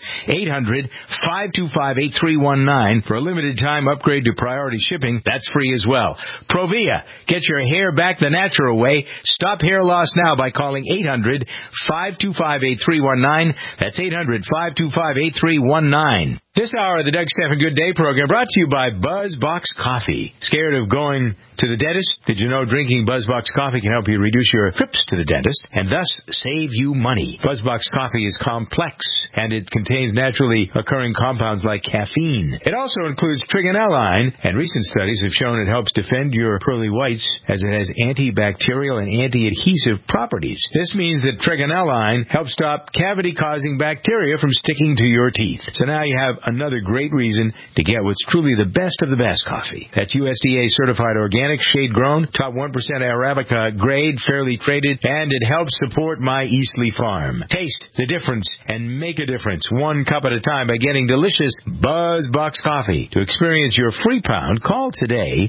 S2: 800-525-8319 for a limited time upgrade to priority shipping. That's free as well. Provia. Get your hair back the natural way. Stop hair loss now by calling 800-525-8319. That's 800-525-8319. This hour of the Doug Stephan Good Day program brought to you by BuzzBox Coffee. Scared of going to the dentist? Did you know drinking BuzzBox Coffee can help you reduce your trips to the dentist and thus save you money? BuzzBox Coffee is complex and it contains naturally occurring compounds like caffeine. It also includes trigonelline, and recent studies have shown it helps defend your pearly whites as it has antibacterial and anti-adhesive properties. This means that trigonelline helps stop cavity-causing bacteria from sticking to your teeth. So now you have another great reason to get what's truly the best of the best coffee. That's USDA certified organic, shade grown, top 1% Arabica grade, fairly traded, and it helps support my Eastleigh farm. Taste the difference and make a difference 1 cup at a time by getting delicious BuzzBox Coffee. To experience your free pound, call today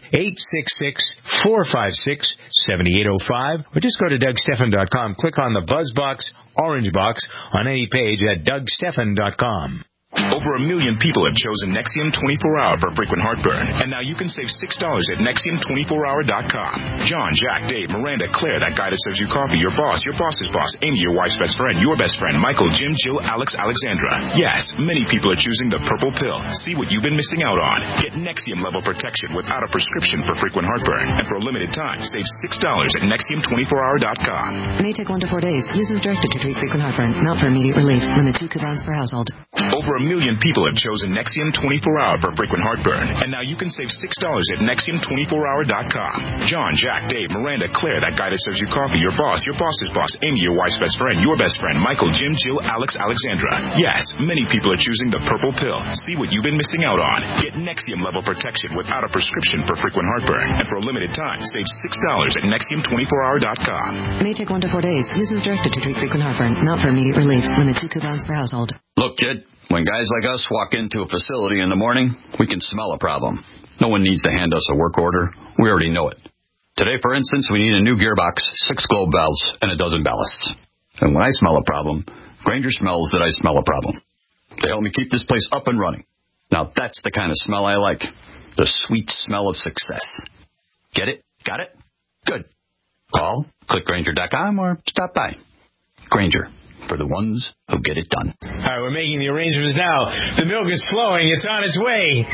S2: 866-456-7805 or just go to DougStephan.com. Click on the BuzzBox orange box on any page at DougStephan.com.
S7: Over 1 million people have chosen Nexium 24-Hour for frequent heartburn, and now you can save $6 at Nexium24hour.com. John, Jack, Dave, Miranda, Claire, that guy that serves you coffee, your boss's boss, Amy, your wife's best friend, your best friend, Michael, Jim, Jill, Alex, Alexandra. Yes, many people are choosing the purple pill. See what you've been missing out on. Get Nexium level protection without a prescription for frequent heartburn, and for a limited time, save $6 at Nexium24hour.com.
S10: May take 1 to 4 days. Use as directed to treat frequent heartburn, not for immediate relief. Limit 2 coupons per household.
S7: Over 1 million people have chosen Nexium 24-Hour for frequent heartburn, and now you can save $6 at Nexium24hour.com. John, Jack, Dave, Miranda, Claire, that guy that serves you coffee, your boss's boss, Amy, your wife's best friend, your best friend, Michael, Jim, Jill, Alex, Alexandra. Yes, many people are choosing the purple pill. See what you've been missing out on. Get Nexium level protection without a prescription for frequent heartburn, and for a limited time, save $6 at Nexium24hour.com.
S10: May take 1 to 4 days. Use as directed to treat frequent heartburn, not for immediate relief. Limit 2 coupons per household.
S8: Look, kid, when guys like us walk into a facility in the morning, we can smell a problem. No one needs to hand us a work order. We already know it. Today, for instance, we need a new gearbox, 6 globe valves, and a dozen ballasts. And when I smell a problem, Grainger smells that I smell a problem. They help me keep this place up and running. Now, that's the kind of smell I like. The sweet smell of success. Get it? Got it? Good. Call, click Grainger.com, or stop by. Grainger. For the ones who get it done.
S2: All right, we're making the arrangements now. The milk is flowing. It's on its way.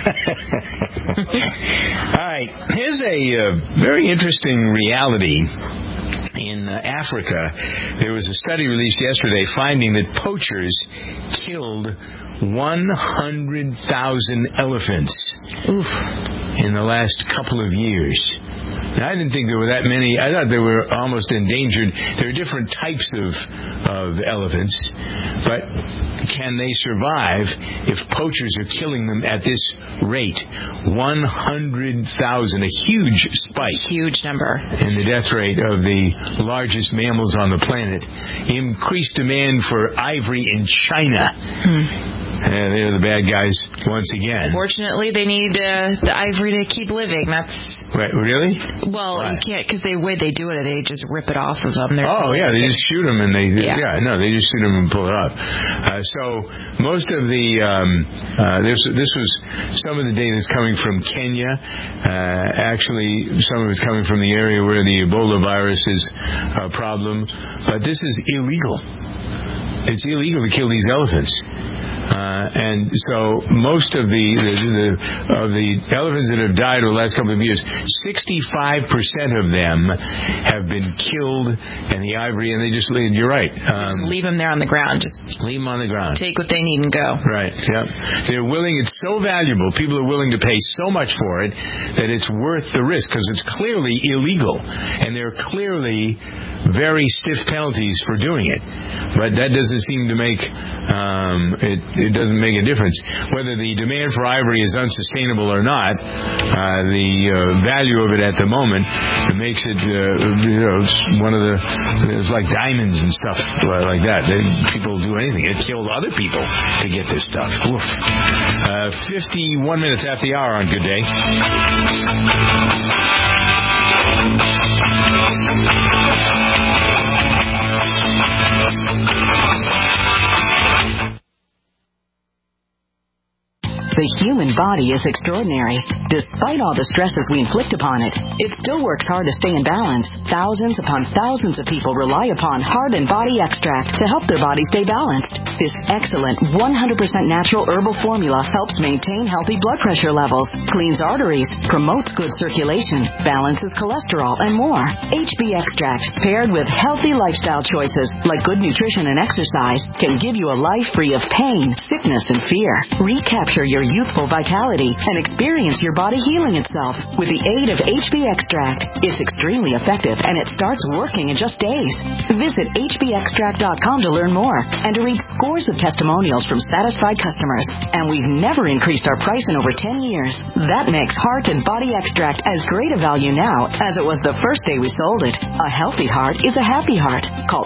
S2: All right, here's a very interesting reality. In Africa, there was a study released yesterday finding that poachers killed 100,000 elephants in the last couple of years. Now, I didn't think there were that many. I thought they were almost endangered. There are different types of elephants, but can they survive if poachers are killing them at this rate? 100,000, a huge spike.
S3: Huge number.
S2: In the death rate of the largest mammals on the planet. Increased demand for ivory in China. They're the bad guys once again.
S3: Fortunately, they need the ivory to keep living. That's
S2: right. Really?
S3: Well, you can't, because the way they do it, they just rip it off of them.
S2: They just shoot them and they just shoot them and pull it up. So most of the this was some of the data that's coming from Kenya. Actually, some of it's coming from the area where the Ebola virus is a problem. But this is illegal. It's illegal to kill these elephants. And so most of the elephants that have died over the last couple of years, 65% of them have been killed in the ivory, and they just leave. You're right.
S3: Just leave them there on the ground. Just
S2: leave them on the ground.
S3: Take what they need and go.
S2: Right. Yep. They're willing. It's so valuable. People are willing to pay so much for it that it's worth the risk because it's clearly illegal, and there are clearly very stiff penalties for doing it. But that doesn't seem to make it doesn't make a difference whether the demand for ivory is unsustainable or not. The value of it at the moment makes it one of the it's like diamonds and stuff like that. People do anything. It kills other people to get this stuff. 51 minutes after the hour on Good Day.
S10: The human body is extraordinary. Despite all the stresses we inflict upon it, it still works hard to stay in balance. Thousands upon thousands of people rely upon Heart and Body Extract to help their body stay balanced. This excellent 100% natural herbal formula helps maintain healthy blood pressure levels, cleans arteries, promotes good circulation, balances cholesterol, and more. HB Extract, paired with healthy lifestyle choices like good nutrition and exercise, can give you a life free of pain, sickness, and fear. Recapture your youthful vitality and experience your body healing itself with the aid of HB Extract. It's extremely effective and it starts working in just days. Visit hbextract.com to learn more and to read scores of testimonials from satisfied customers. And we've never increased our price in over 10 years. That makes Heart and Body Extract as great a value now as it was the first day we sold it. A healthy heart is a happy heart. Call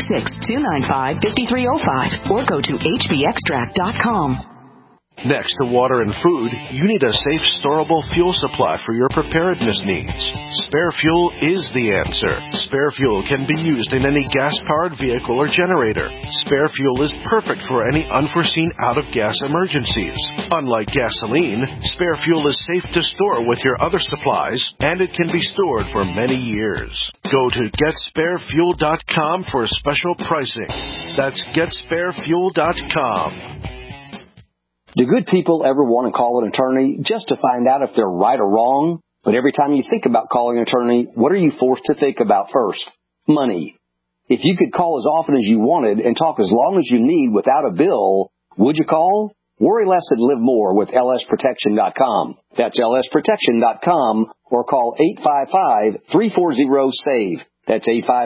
S10: 866-295-5305 or go to hbextract.com.
S9: Next to water and food, you need a safe, storable fuel supply for your preparedness needs. Spare Fuel is the answer. Spare Fuel can be used in any gas-powered vehicle or generator. Spare Fuel is perfect for any unforeseen out-of-gas emergencies. Unlike gasoline, Spare Fuel is safe to store with your other supplies, and it can be stored for many years. Go to GetSpareFuel.com for special pricing. That's GetSpareFuel.com.
S11: Do good people ever want to call an attorney just to find out if they're right or wrong? But every time you think about calling an attorney, what are you forced to think about first? Money. If you could call as often as you wanted and talk as long as you need without a bill, would you call? Worry less and live more with lsprotection.com. That's lsprotection.com or call 855-340-SAVE. That's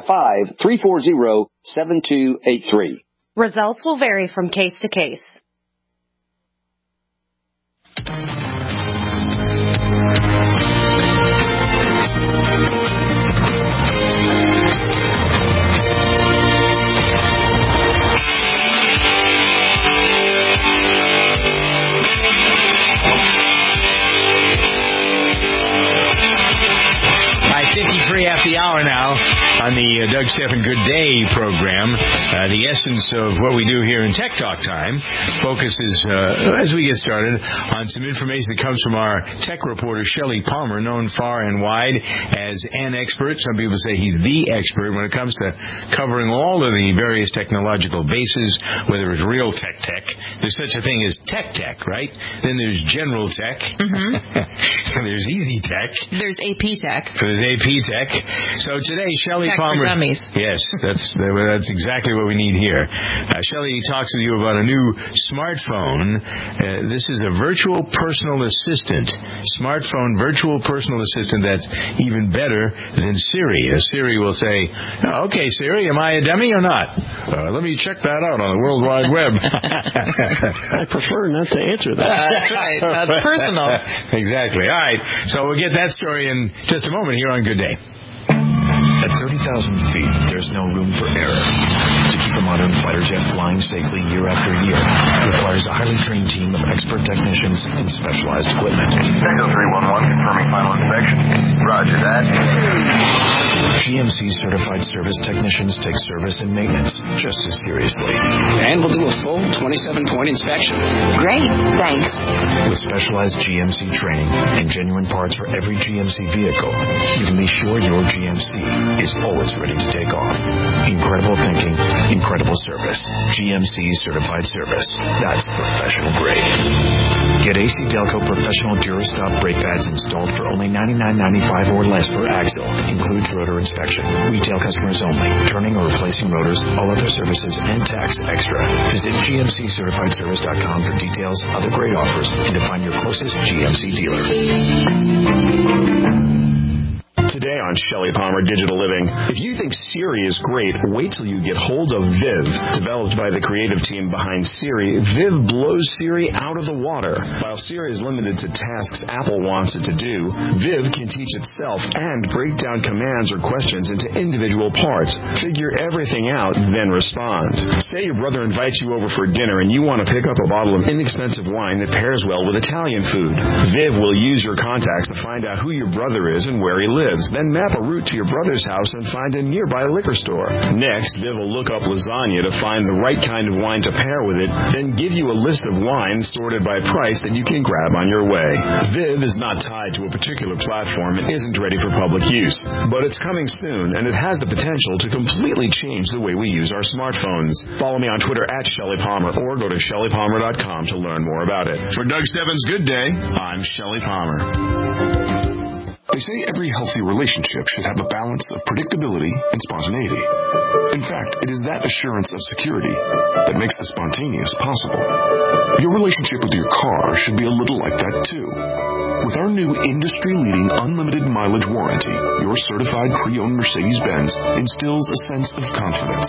S11: 855-340-7283.
S12: Results will vary from case to case.
S2: 53 after the hour now on the Doug Stephan Good Day program. The essence of what we do here in Tech Talk Time focuses, as we get started, on some information that comes from our tech reporter, Shelley Palmer, known far and wide as an expert. Some people say he's the expert when it comes to covering all of the various technological bases, whether it's real tech. There's such a thing as tech, right? Then there's general tech. Mm-hmm. And there's easy tech.
S3: There's AP tech.
S2: There's AP tech. So today, Shelley Palmer.
S3: For dummies.
S2: Yes, that's exactly what we need here. Shelley talks to you about a new smartphone. This is a virtual personal assistant. Smartphone virtual personal assistant that's even better than Siri. Siri will say, "Okay, Siri, am I a dummy or not? Let me check that out on the World Wide Web."
S4: I prefer not to answer that.
S3: That's right. That's personal.
S2: Exactly. All right. So we'll get that story in just a moment here on Good Day.
S13: At 30,000 feet, there's no room for error. To keep a modern fighter jet flying safely year after year requires a highly trained team of expert technicians and specialized equipment.
S25: Echo 311 confirming final inspection. Roger that.
S13: GMC certified service technicians take service and maintenance just as seriously.
S14: And we'll do a full 27-point inspection.
S10: Great, thanks.
S13: With specialized GMC training and genuine parts for every GMC vehicle, you can be sure your GMC is always ready to take off. Incredible thinking, incredible service. GMC certified service. That's professional grade. Get AC Delco Professional Durastop brake pads installed for only $99.95 or less per axle. Includes rotor inspection. Retail customers only. Turning or replacing rotors, all other services, and tax extra. Visit GMCCertifiedService.com for details, other great offers, and to find your closest GMC dealer.
S15: Today on Shelley Palmer Digital Living, if you think Siri is great, wait till you get hold of Viv. Developed by the creative team behind Siri, Viv blows Siri out of the water. While Siri is limited to tasks Apple wants it to do, Viv can teach itself and break down commands or questions into individual parts, figure everything out, then respond. Say your brother invites you over for dinner and you want to pick up a bottle of inexpensive wine that pairs well with Italian food. Viv will use your contacts to find out who your brother is and where he lives. Then map a route to your brother's house and find a nearby liquor store. Next, Viv will look up lasagna to find the right kind of wine to pair with it, then give you a list of wines sorted by price that you can grab on your way. Viv is not tied to a particular platform and isn't ready for public use, but it's coming soon, and it has the potential to completely change the way we use our smartphones. Follow me on Twitter at Shelley Palmer or go to ShelleyPalmer.com to learn more about it. For Doug Stebbins' Good Day, I'm Shelley Palmer.
S16: They say every healthy relationship should have a balance of predictability and spontaneity. In fact, it is that assurance of security that makes the spontaneous possible. Your relationship with your car should be a little like that, too. With our new industry-leading unlimited mileage warranty, your certified pre-owned Mercedes-Benz instills a sense of confidence.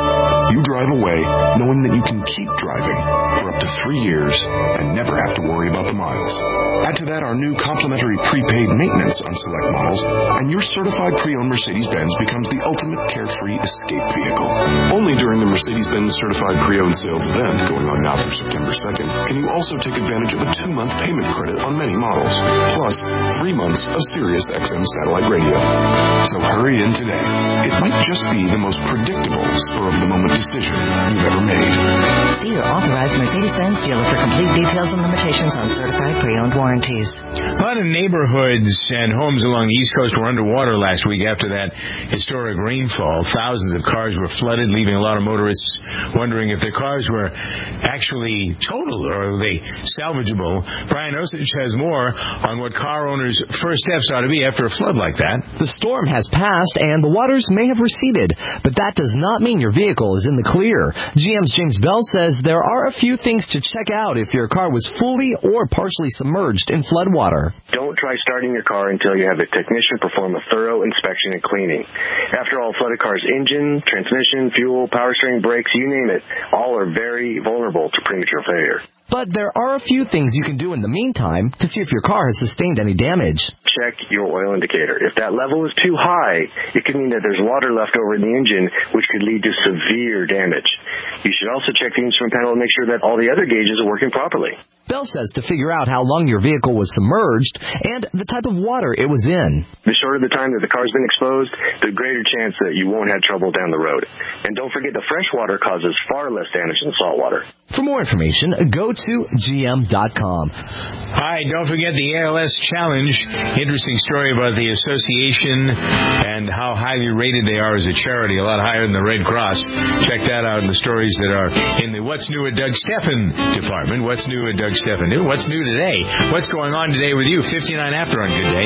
S16: You drive away knowing that you can keep driving for up to 3 years and never have to worry about the miles. Add to that our new complimentary prepaid maintenance on select models, and your certified pre-owned Mercedes-Benz becomes the ultimate carefree escape vehicle. Only during the Mercedes-Benz Certified Pre-Owned Sales event, going on now through September 2nd, can you also take advantage of a 2-month payment credit on many models, plus 3 months of Sirius XM satellite radio. So hurry in today. It might just be the most predictable spur-of-the-moment decision you've ever made.
S10: See your authorized Mercedes-Benz dealer for complete details and limitations on certified pre-owned warranties.
S2: A lot of neighborhoods and homes along the East Coast were underwater last week after that historic rainfall. Thousands of cars were flooded, leaving a lot of motorists wondering if their cars were actually totaled or are they salvageable. Brian Osich has more on what car owners' first steps ought to be after a flood like that.
S17: The storm has passed and the waters may have receded, but that does not mean your vehicle is in the clear. GM's James Bell says there are a few things to check out if your car was fully or partially submerged in floodwater.
S25: Don't try starting your car until you have a technician perform a thorough inspection and cleaning. After all, a flooded car's engine, transmission, fuel, power steering, brakes, you name it, all are very vulnerable to premature failure.
S17: But there are a few things you can do in the meantime to see if your car has sustained any damage.
S25: Check your oil indicator. If that level is too high, it could mean that there's water left over in the engine, which could lead to severe damage. You should also check the instrument panel and make sure that all the other gauges are working properly.
S17: Bell says to figure out how long your vehicle was submerged and the type of water it was in.
S25: The shorter the time that the car's been exposed, the greater chance that you won't have trouble down the road. And don't forget the fresh water causes far less damage than salt water.
S17: For more information, go to GM.com.
S2: Hi, don't forget the ALS Challenge. Interesting story about the association and how highly rated they are as a charity, a lot higher than the Red Cross. Check that out in the stories that are in the What's New at Doug Steffen department. What's New at Doug Steffen? What's new today? What's going on today with you? 59 after on Good Day.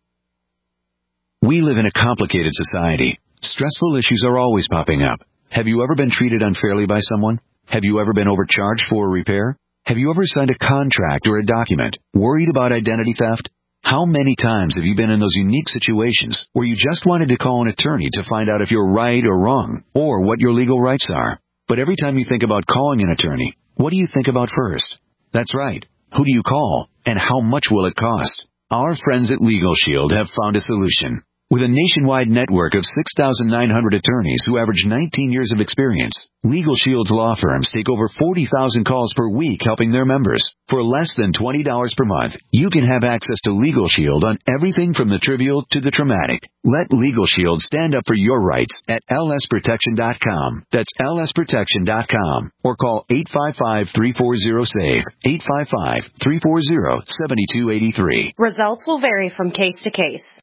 S26: We live in a complicated society. Stressful issues are always popping up. Have you ever been treated unfairly by someone? Have you ever been overcharged for a repair? Have you ever signed a contract or a document? Worried about identity theft? How many times have you been in those unique situations where you just wanted to call an attorney to find out if you're right or wrong, or what your legal rights are? But every time you think about calling an attorney, what do you think about first? That's right. Who do you call, and how much will it cost? Our friends at Legal Shield have found a solution. With a nationwide network of 6,900 attorneys who average 19 years of experience, Legal Shield's law firms take over 40,000 calls per week helping their members. For less than $20 per month, you can have access to Legal Shield on everything from the trivial to the traumatic. Let Legal Shield stand up for your rights at lsprotection.com. That's lsprotection.com. Or call 855-340-SAVE, 855-340-7283.
S12: Results will vary from case to case.